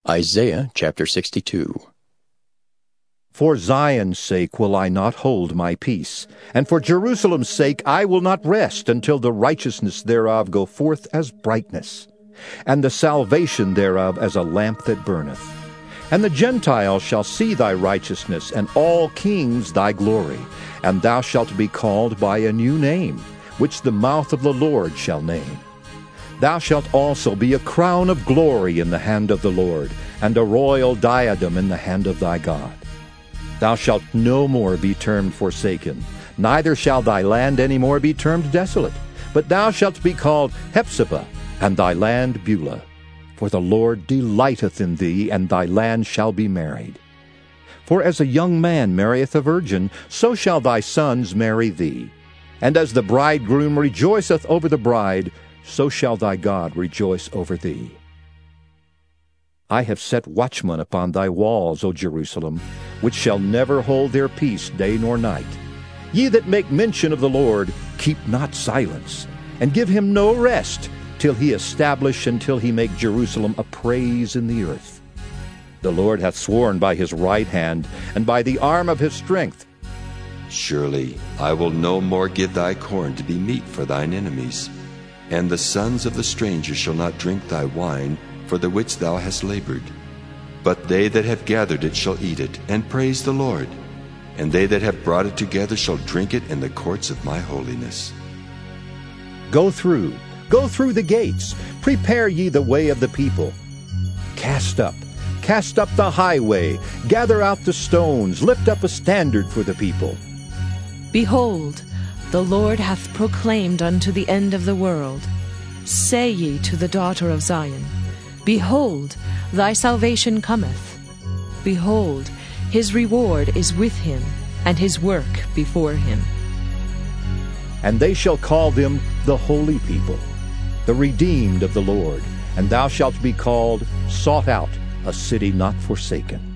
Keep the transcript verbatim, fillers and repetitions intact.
Isaiah chapter sixty-two. For Zion's sake will I not hold my peace, and for Jerusalem's sake I will not rest until the righteousness thereof go forth as brightness, and the salvation thereof as a lamp that burneth. And the Gentiles shall see thy righteousness, and all kings thy glory, and thou shalt be called by a new name, which the mouth of the Lord shall name. Thou shalt also be a crown of glory in the hand of the Lord, and a royal diadem in the hand of thy God. Thou shalt no more be termed forsaken, neither shall thy land any more be termed desolate, but thou shalt be called Hephzibah, and thy land Beulah. For the Lord delighteth in thee, and thy land shall be married. For as a young man marrieth a virgin, so shall thy sons marry thee. And as the bridegroom rejoiceth over the bride, so shall thy God rejoice over thee. I have set watchmen upon thy walls, O Jerusalem, which shall never hold their peace day nor night. Ye that make mention of the Lord, keep not silence, and give him no rest, till he establish and till he make Jerusalem a praise in the earth. The Lord hath sworn by his right hand, and by the arm of his strength. Surely I will no more give thy corn to be meat for thine enemies, and the sons of the stranger shall not drink thy wine, for the which thou hast labored. But they that have gathered it shall eat it, and praise the Lord. And they that have brought it together shall drink it in the courts of my holiness. Go through, go through the gates, prepare ye the way of the people. Cast up, cast up the highway, gather out the stones, lift up a standard for the people. Behold, the Lord hath proclaimed unto the end of the world. Say ye to the daughter of Zion, Behold, thy salvation cometh. Behold, his reward is with him, and his work before him. And they shall call them the holy people, the redeemed of the Lord, and thou shalt be called Sought Out, a city not forsaken.